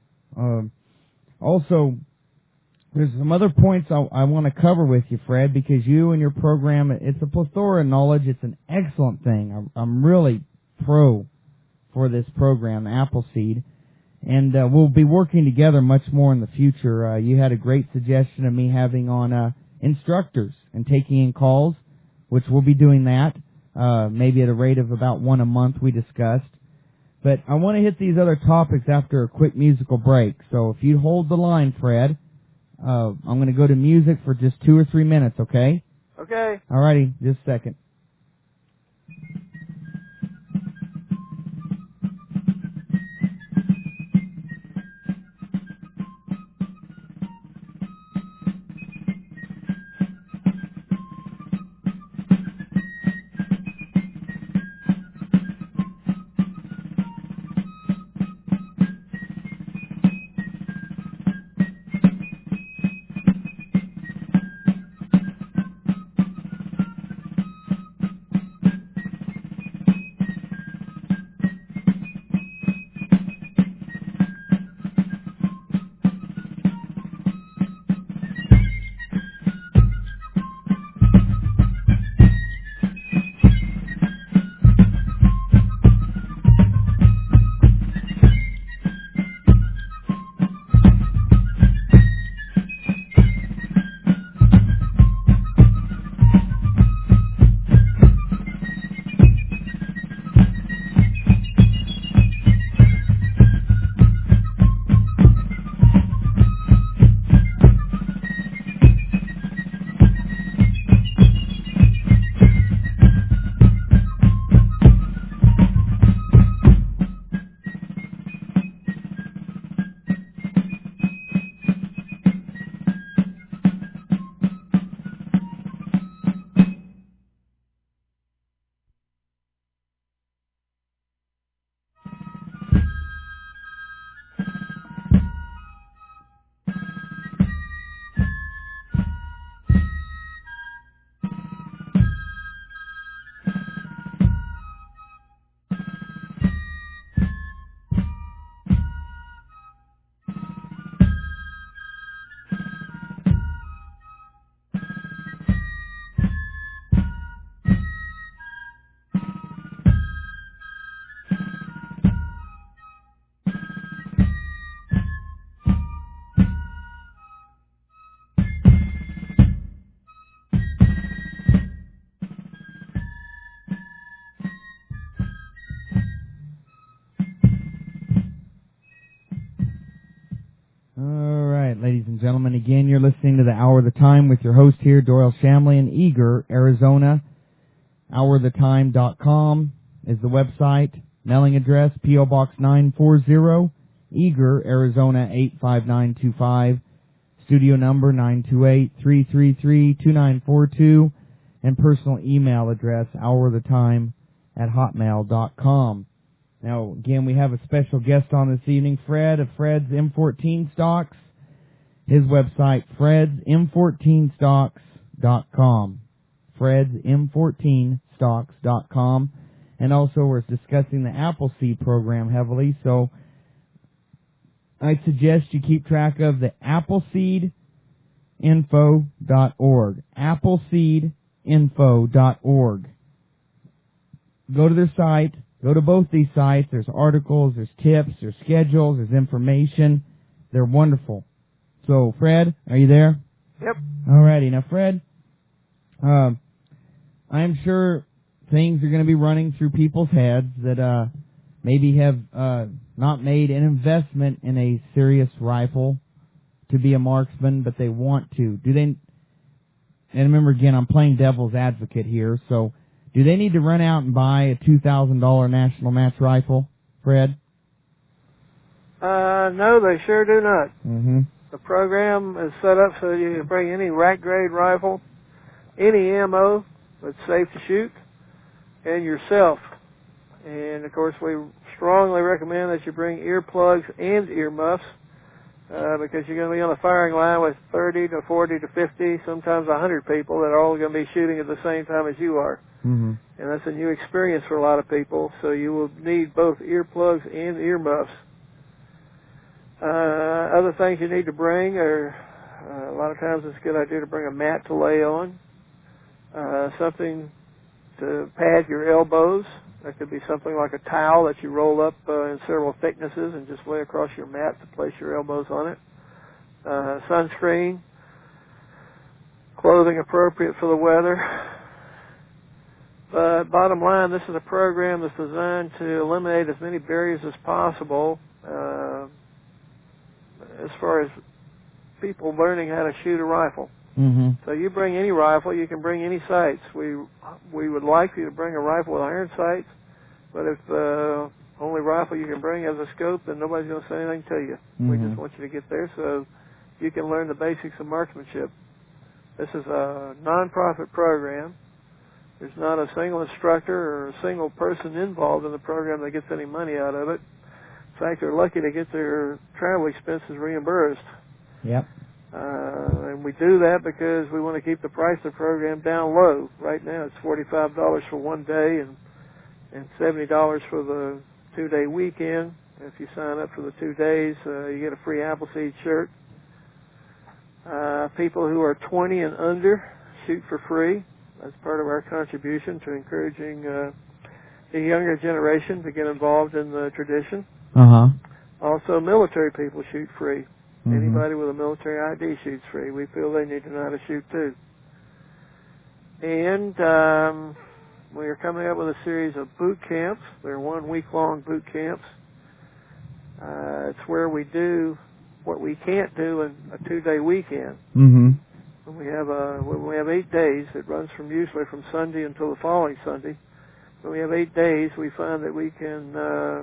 Also, there's some other points I want to cover with you, Fred, because you and your program, it's a plethora of knowledge. It's an excellent thing. I'm really pro for this program, Appleseed, and we'll be working together much more in the future. You had a great suggestion of me having on instructors and taking in calls, which we'll be doing that. maybe at a rate of about one a month we discussed. But I want to hit these other topics after a quick musical break. So if you hold the line, Fred, I'm going to go to music for just 2 or 3 minutes, okay? Okay. Alrighty, just a second. Alright, ladies and gentlemen, again, you're listening to the Hour of the Time with your host here, Doyle Shamley in Eager, Arizona. HourOfTheTime.com is the website. Mailing address, P.O. Box 940, Eager, Arizona 85925. Studio number 928-333-2942. And personal email address, HourOfTheTime@hotmail.com. Now, again, we have a special guest on this evening, Fred of Fred's M14 Stocks. His website, fredsm14stocks.com. fredsm14stocks.com. And also we're discussing the Appleseed program heavily, so I suggest you keep track of the appleseedinfo.org. appleseedinfo.org. Go to their site. Go to both these sites. There's articles, there's tips, there's schedules, there's information. They're wonderful. So, Fred, are you there? Yep. Alrighty. Now, Fred, I'm sure things are going to be running through people's heads that maybe have not made an investment in a serious rifle to be a marksman, but they want to. Do they? And remember, again, I'm playing devil's advocate here, so do they need to run out and buy a $2,000 National Match rifle, Fred? No, they sure do not. Mm-hmm. The program is set up so you can bring any rack-grade rifle, any ammo that's safe to shoot, and yourself. And, of course, we strongly recommend that you bring earplugs and earmuffs because you're going to be on the firing line with 30 to 40 to 50, sometimes 100 people that are all going to be shooting at the same time as you are. Mm-hmm. And that's a new experience for a lot of people, so you will need both earplugs and earmuffs. Other things you need to bring are, a lot of times it's a good idea to bring a mat to lay on, something to pad your elbows. That could be something like a towel that you roll up in several thicknesses and just lay across your mat to place your elbows on it. Sunscreen, clothing appropriate for the weather, But bottom line, this is a program that's designed to eliminate as many barriers as possible as far as people learning how to shoot a rifle. Mm-hmm. So you bring any rifle, you can bring any sights. We would like you to bring a rifle with iron sights, but if the only rifle you can bring has a scope, then nobody's going to say anything to you. Mm-hmm. We just want you to get there so you can learn the basics of marksmanship. This is a non-profit program. There's not a single instructor or a single person involved in the program that gets any money out of it. In fact, they're lucky to get their travel expenses reimbursed. Yep. And we do that because we want to keep the price of the program down low. Right now it's $45 for one day and $70 for the 2-day weekend. If you sign up for the 2 days, you get a free Appleseed shirt. People who are 20 and under shoot for free. That's part of our contribution to encouraging the younger generation to get involved in the tradition. Uh-huh. Also, military people shoot free. Mm-hmm. Anybody with a military ID shoots free. We feel they need to know how to shoot too. And we are coming up with a series of boot camps. They're 1-week-long boot camps. It's where we do what we can't do in a 2-day weekend. Mm-hmm. When we have 8 days, it runs usually from Sunday until the following Sunday. When we have 8 days, we find that we can,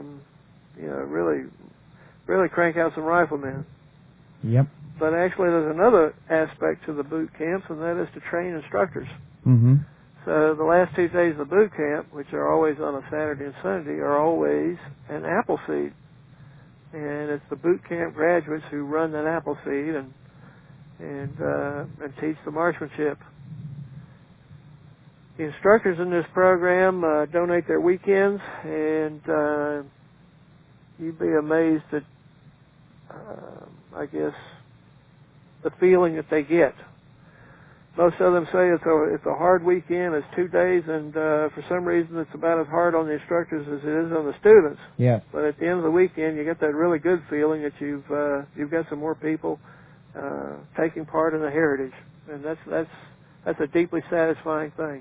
really crank out some riflemen. Yep. But actually, there's another aspect to the boot camps, and that is to train instructors. Mm-hmm. So the last 2 days of the boot camp, which are always on a Saturday and Sunday, are always an Appleseed. And it's the boot camp graduates who run that Appleseed and teach the marksmanship. The instructors in this program donate their weekends, and you'd be amazed at, I guess, the feeling that they get. Most of them say it's a hard weekend, it's 2 days, and for some reason it's about as hard on the instructors as it is on the students. Yeah. But at the end of the weekend, you get that really good feeling that you've got some more people taking part in the heritage, and that's a deeply satisfying thing.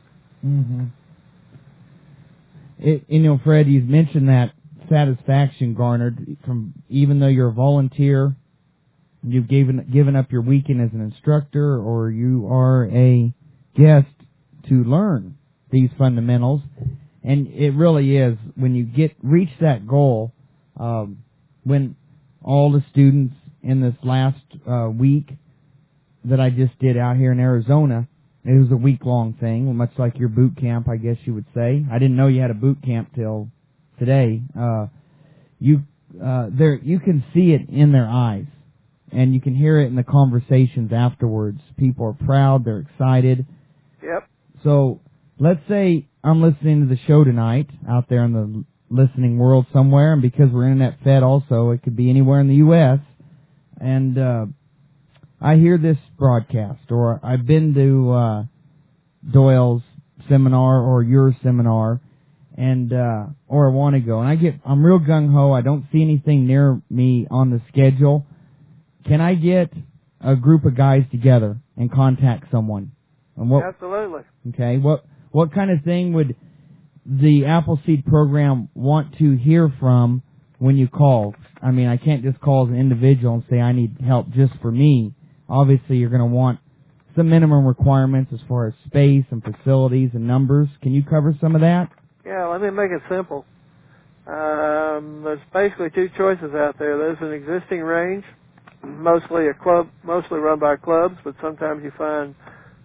Mm-hmm. Fred, you've mentioned that satisfaction garnered from, even though you're a volunteer, you've given up your weekend as an instructor, or you are a guest to learn these fundamentals. And it really is, when you reach that goal, when all the students in this last week that I just did out here in Arizona, it was a week-long thing, much like your boot camp, I guess you would say. I didn't know you had a boot camp till today. You can see it in their eyes, and you can hear it in the conversations afterwards. People are proud, they're excited. Yep. So let's say I'm listening to the show tonight out there in the listening world somewhere, and because we're internet fed also, it could be anywhere in the U.S., and I hear this broadcast, or I've been to Doyle's seminar or your seminar, and or I want to go, and I'm real gung-ho, I don't see anything near me on the schedule. Can I get a group of guys together and contact someone? And Absolutely. Okay, what kind of thing would the Appleseed program want to hear from when you call? I mean, I can't just call as an individual and say I need help just for me. Obviously, you're going to want some minimum requirements as far as space and facilities and numbers. Can you cover some of that? Yeah, let me make it simple. There's basically 2 choices out there. There's an existing range, mostly run by clubs, but sometimes you find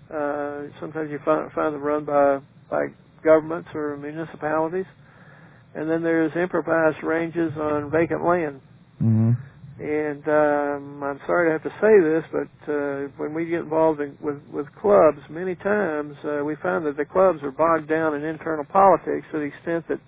them run by governments or municipalities. And then there's improvised ranges on vacant land. Mm-hmm. And I'm sorry to have to say this, but when we get involved with clubs, many times we find that the clubs are bogged down in internal politics to the extent that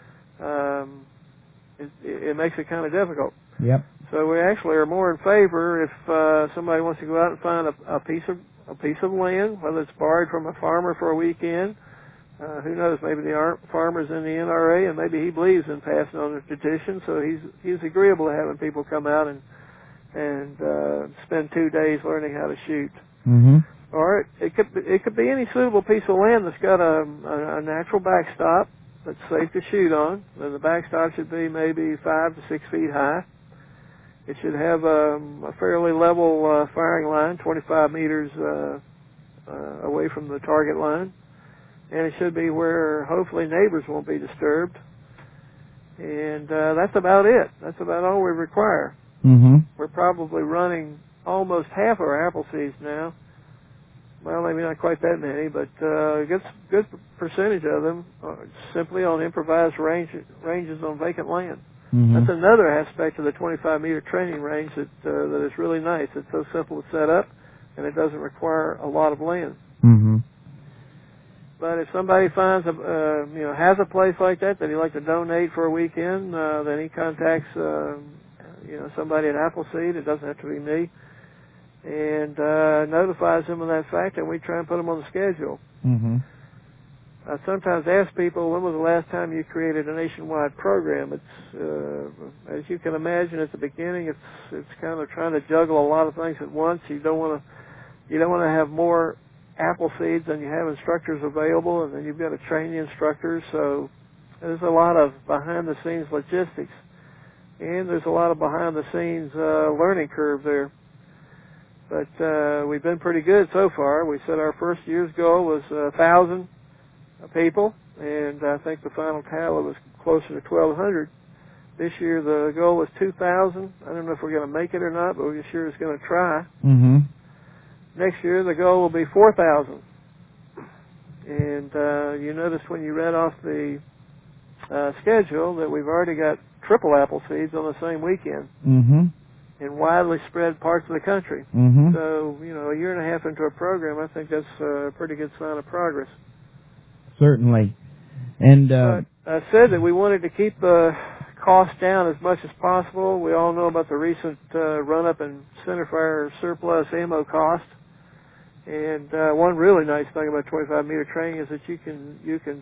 it makes it kind of difficult. Yep. So we actually are more in favor if somebody wants to go out and find a piece of land, whether it's borrowed from a farmer for a weekend. Who knows? Maybe the farmer's in the NRA, and maybe he believes in passing on the tradition, so he's agreeable to having people come out and spend 2 days learning how to shoot. Mm-hmm. Or it could be any suitable piece of land that's got a natural backstop that's safe to shoot on. And the backstop should be maybe 5 to 6 feet high. It should have a fairly level firing line, 25 meters away from the target line. And it should be where hopefully neighbors won't be disturbed. And that's about it. That's about all we require. Mm-hmm. We're probably running almost half our apple seeds now. Well, maybe not quite that many, but a good percentage of them are simply on improvised ranges on vacant land. Mm-hmm. That's another aspect of the 25-meter training range that is really nice. It's so simple to set up, and it doesn't require a lot of land. Mm-hmm. But if somebody finds has a place like that he'd like to donate for a weekend, then he contacts somebody at Appleseed. It doesn't have to be me, and notifies them of that fact, and we try and put them on the schedule. Mm-hmm. I sometimes ask people, when was the last time you created a nationwide program? It's as you can imagine, at the beginning, it's kind of trying to juggle a lot of things at once. You don't want to have more apple seeds than you have instructors available, and then you've got to train the instructors. So there's a lot of behind-the-scenes logistics, and there's a lot of behind-the-scenes learning curve there. But we've been pretty good so far. We said our first year's goal was 1,000 people, and I think the final tally was closer to 1,200. This year the goal was 2,000. I don't know if we're going to make it or not, but we're sure it's going to try. Mm-hmm. Next year the goal will be 4,000. And you noticed when you read off the schedule that we've already got triple apple seeds on the same weekend. Mm-hmm. In widely spread parts of the country. Mm-hmm. So, a year and a half into a program, I think that's a pretty good sign of progress. Certainly. And but I said that we wanted to keep the cost down as much as possible. We all know about the recent run-up in centerfire surplus ammo cost. And one really nice thing about 25-meter training is that you can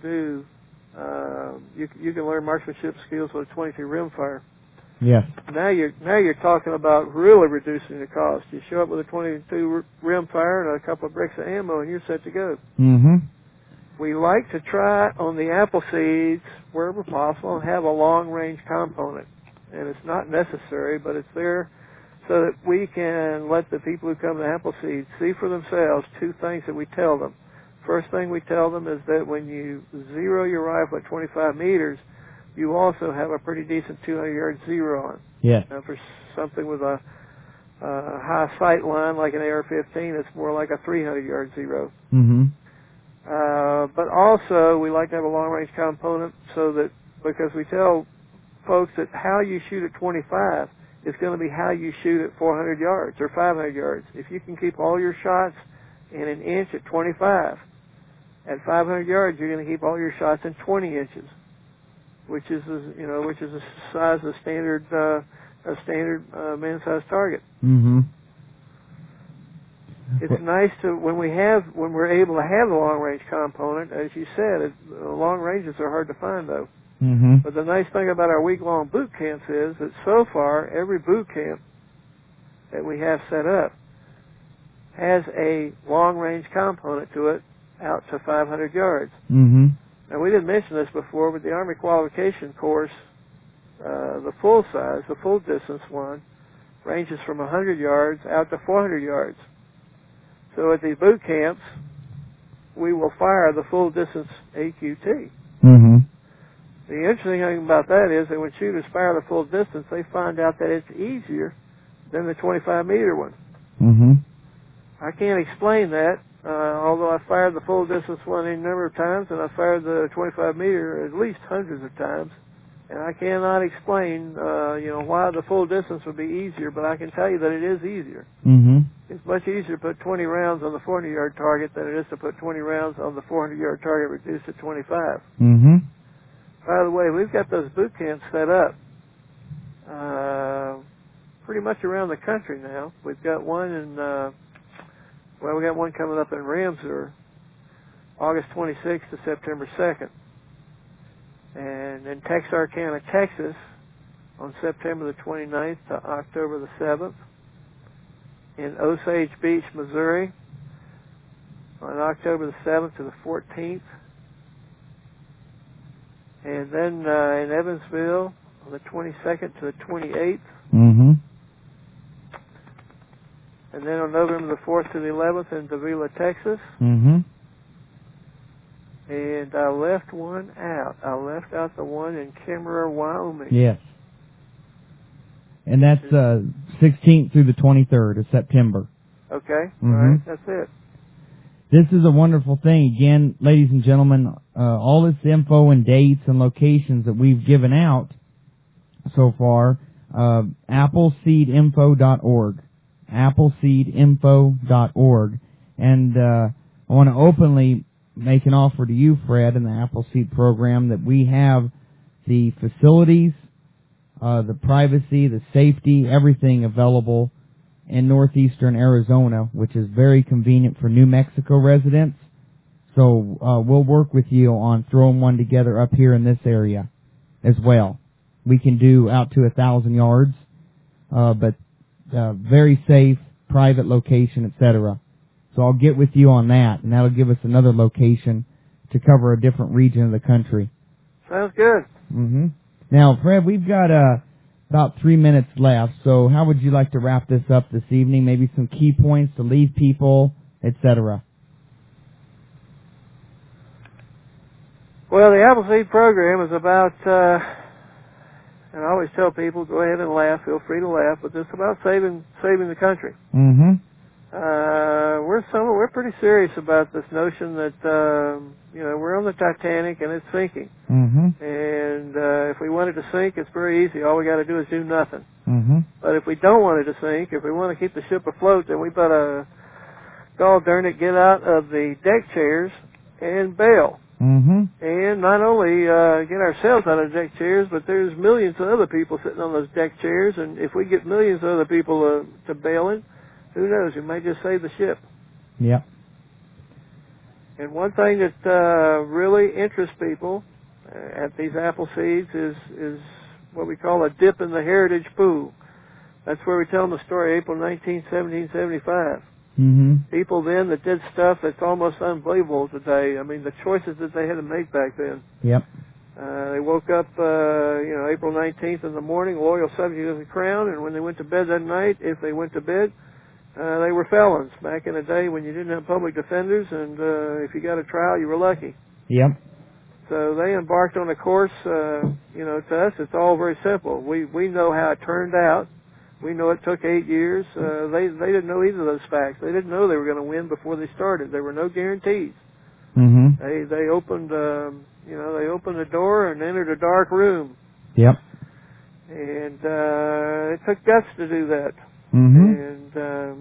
learn marksmanship skills with a 22 rimfire. yes. Now you're talking about really reducing the cost. You show up with a 22 rimfire and a couple of bricks of ammo, and you're set to go. Mm-hmm. We like to try on the apple seeds, wherever possible, and have a long-range component. And it's not necessary, but it's there so that we can let the people who come to Appleseed see for themselves two things that we tell them. First thing we tell them is that when you zero your rifle at 25 meters, you also have a pretty decent 200-yard zero on. Yes. Now, for something with a high sight line like an AR-15, it's more like a 300-yard zero. Mm-hmm. But also, we like to have a long-range component so that, because we tell folks that how you shoot at 25 is going to be how you shoot at 400 yards or 500 yards. If you can keep all your shots in an inch at 25, at 500 yards, you're going to keep all your shots in 20 inches. Which is the size of standard man-sized target. Mm-hmm. It's nice to when we're able to have the long-range component. As you said, long ranges are hard to find though. Mm-hmm. But the nice thing about our week-long boot camps is that so far every boot camp that we have set up has a long-range component to it out to 500 yards. Mm-hmm. Now, we didn't mention this before, but the Army qualification course, the full size, the full distance one, ranges from 100 yards out to 400 yards. So at these boot camps, we will fire the full distance AQT. Mm-hmm. The interesting thing about that is that when shooters fire the full distance, they find out that it's easier than the 25-meter one. Mm-hmm. I can't explain that. Although I fired the full distance one any number of times, and I fired the 25 meter at least hundreds of times, and I cannot explain, why the full distance would be easier, but I can tell you that it is easier. Mm-hmm. It's much easier to put 20 rounds on the 400-yard target than it is to put 20 rounds on the 400-yard target reduced to 25. Mm-hmm. By the way, we've got those boot camps set up pretty much around the country now. We've got one in we got one coming up in Ramseur, August 26th to September 2nd. And in Texarkana, Texas, on September the 29th to October the 7th. In Osage Beach, Missouri, on October the 7th to the 14th. And then in Evansville on the 22nd to the 28th. Mm-hmm. And then on November the 4th to the 11th in Davila, Texas. Mm-hmm. And I left one out. I left out the one in Kimmerer, Wyoming. Yes. And that's 16th through the 23rd of September. Okay. Mm-hmm. All right. That's it. This is a wonderful thing. Again, ladies and gentlemen, all this info and dates and locations that we've given out so far, appleseedinfo.org. appleseedinfo.org. And I want to openly make an offer to you, Fred, in the Appleseed program that we have the facilities, the privacy, the safety, everything available in northeastern Arizona, which is very convenient for New Mexico residents. So we'll work with you on throwing one together up here in this area as well. We can do out to 1,000 yards, but very safe, private location, etc. So I'll get with you on that, and that'll give us another location to cover a different region of the country. Sounds good. Mm-hmm. Now, Fred, we've got about 3 minutes left, so how would you like to wrap this up this evening? Maybe some key points to leave people, etc. Well, the Appleseed program is about, and I always tell people, go ahead and laugh, feel free to laugh, but it's about saving the country. Mm-hmm. We're pretty serious about this notion that, we're on the Titanic and it's sinking. Mm-hmm. And if we want it to sink, it's very easy. All we got to do is do nothing. Mm-hmm. But if we don't want it to sink, if we want to keep the ship afloat, then we better, gall darn it, get out of the deck chairs and bail. Mm-hmm. And not only get ourselves out of deck chairs, but there's millions of other people sitting on those deck chairs, and if we get millions of other people to bail in, who knows, we may just save the ship. Yep. And one thing that really interests people at these Appleseeds is what we call a dip in the heritage pool. That's where we tell them the story, April 19, 1775. Mm-hmm. People then that did stuff that's almost unbelievable today. I mean, the choices that they had to make back then. Yep. They woke up, April 19th in the morning, loyal subject of the crown, and when they went to bed that night, if they went to bed, they were felons. Back in the day when you didn't have public defenders, and if you got a trial, you were lucky. Yep. So they embarked on a course, to us, it's all very simple. We know how it turned out. We know it took 8 years. They didn't know either of those facts. They didn't know they were going to win before they started. There were no guarantees. Mm-hmm. They opened, they opened the door and entered a dark room. Yep. And it took guts to do that. Mm-hmm. And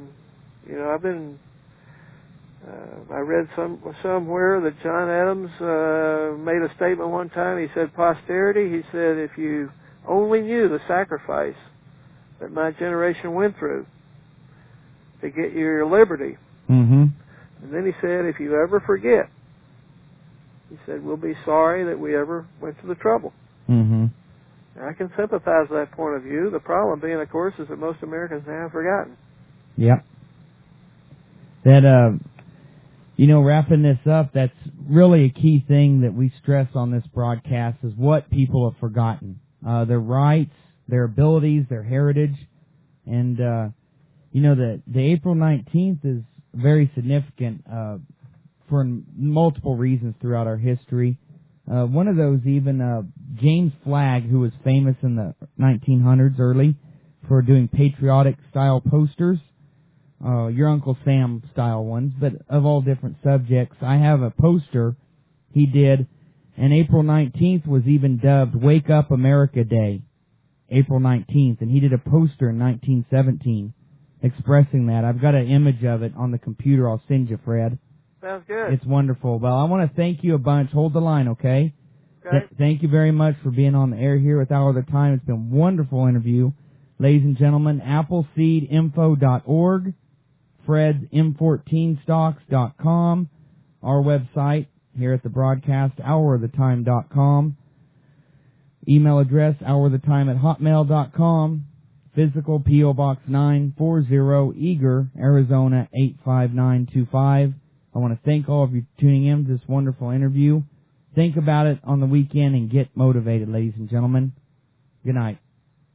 I read somewhere that John Adams made a statement one time. He said, posterity, he said, if you only knew the sacrifice that my generation went through to get your liberty. Mm-hmm. And then he said, if you ever forget, he said, we'll be sorry that we ever went to the trouble. Mm-hmm. And I can sympathize with that point of view. The problem being, of course, is that most Americans have forgotten. Yep. That, wrapping this up, that's really a key thing that we stress on this broadcast is what people have forgotten. Their rights, their abilities, their heritage. And, the April 19th is very significant for multiple reasons throughout our history. One of those even, James Flagg, who was famous in the 1900s early for doing patriotic-style posters, your Uncle Sam-style ones, but of all different subjects. I have a poster he did, and April 19th was even dubbed Wake Up America Day, April 19th, and he did a poster in 1917 expressing that. I've got an image of it on the computer. I'll send you, Fred. Sounds good. It's wonderful. Well, I want to thank you a bunch. Hold the line, okay? Okay. Thank you very much for being on the air here with Hour of the Time. It's been a wonderful interview. Ladies and gentlemen, appleseedinfo.org, Fred's M14stocks.com, our website here at the broadcast, hourofthetime.com, email address, hourofthetime@hotmail.com, physical P.O. Box 940, Eager, Arizona 85925. I I want to thank all of you for tuning in to this wonderful interview. Think about it on the weekend and get motivated, ladies and gentlemen. Good night.